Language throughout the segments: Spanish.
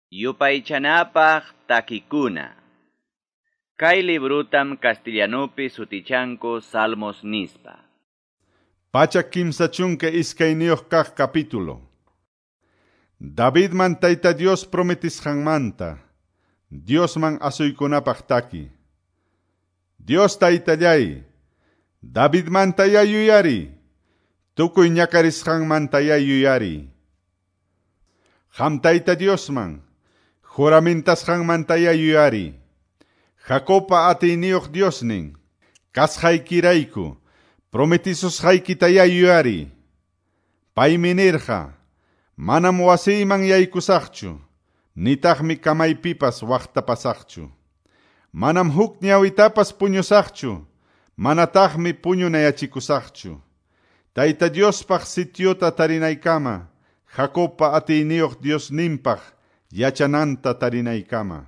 Yupaychanapaq takikuna. Kay librutam castellanopi sutichanku Salmos nispa. Pachak kimsa chunka iskayniyuq kaq capítulo. David man tayta Dios prometisqanmanta, Dios man asuykunapaq taki. Dios taytallay, David mantaya yuyari, tukuy ñakarisqanmantaya yuyari. Qam tayta Dios man, juramentasqanmantaya yuyari. Jacopa atiyniyuq Diosnin, kasqaykirayku, prometisusqaykitaya yuyari. Paymi nirqa, manam wasiyman yaykusaqchu, nitaqmi kamaypipas waqtapasaqchu. Manam huk ñawitapas puñusaqchu, manataqmi puñunayachikusaqchu. Tayta Diospaq sityuta tarinaykama, Jacopa atiyniyuq Diosninpaq yachananta tarinaykama.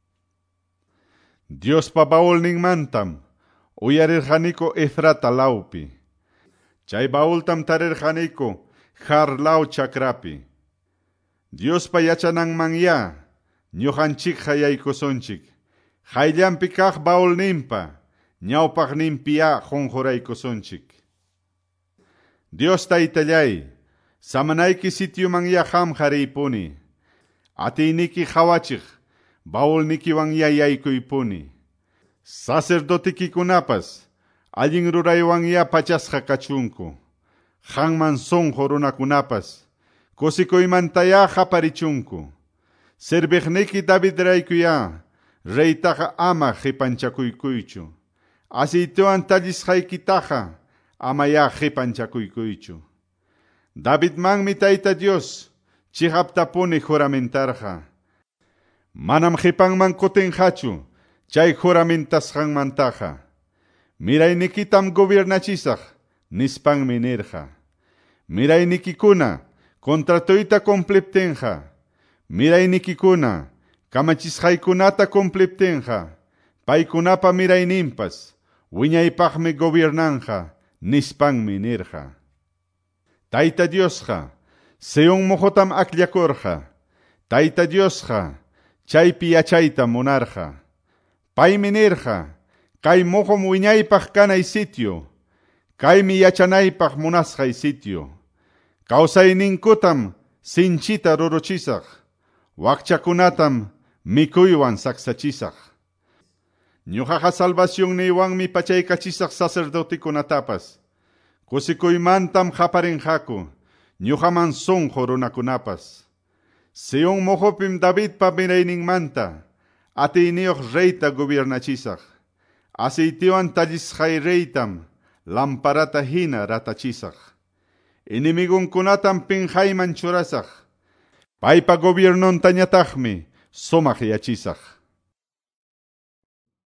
Diospa baulninmantam uyarirqaniku Efrata lawpi. Chay baultam tarirqaniku Jar law chakrapi. Diospa yachananmanya ñuqanchikqa yaykusunchik. Qayllanpi kaq baulninpa ñawpaqninpiya qunquraykusunchik. Dios taytallay, samanayki sityumanya qamqa riypuni. Atiyniki qawachiq baulnikiwanya yaykuypuni. Sacerdotikikunapas allin ruraywanya pachasqa kachunku. Qanman sunqu runakunapas kusikuymantaya qaparichunku. Sirviqniki Davidraykuya reytaqa ama qipanchakuykuychu. Asiytuwan tallisqaykitaqa amaya qipanchakuykuychu. Davidmanmi tayta Dios chiqaptapuni juramentarqa. Manam qipanman kutinqachu chay juramentasqanmantaqa. Miraynikitam gobiernachisaq nispanmi nirqa. Miraynikikuna kontratuyta cumpliptinqa. Miraynikikuna kamachisqaykunata cumpliptinqa. Paykunapa mirayninpas wiñaypaqmi gobiernanqa nispanmi nirqa. Tayta Diosqa Sion muhutam akllakurqa. Tayta Diosqa chaypi yachayta munarqa. Paymi nirqa, kay muhum wiñaypaq kanay sitio, kaymi yachanaypaq munasqay sitio. Kawsayninkutam sinchita ruruchisaq, wakchakunatam mikuywan saksachisaq. Ñuqaqa salvacionniywanmi pachaykachisaq sacerdotikunatapas. Kusikuymantam qaparinqaku, ñuqaman sunqu runakunapas. Sion muhupim Davidpa mirayninmanta, atiyniyuq reyta gobiernachisaq. Asiytiwan tallisqay reytam, lamparata hina ratachisaq. Inimigunkunatam pinqayman churasaq. Paypa gobiernuntañataqmi sumaq yachisaq.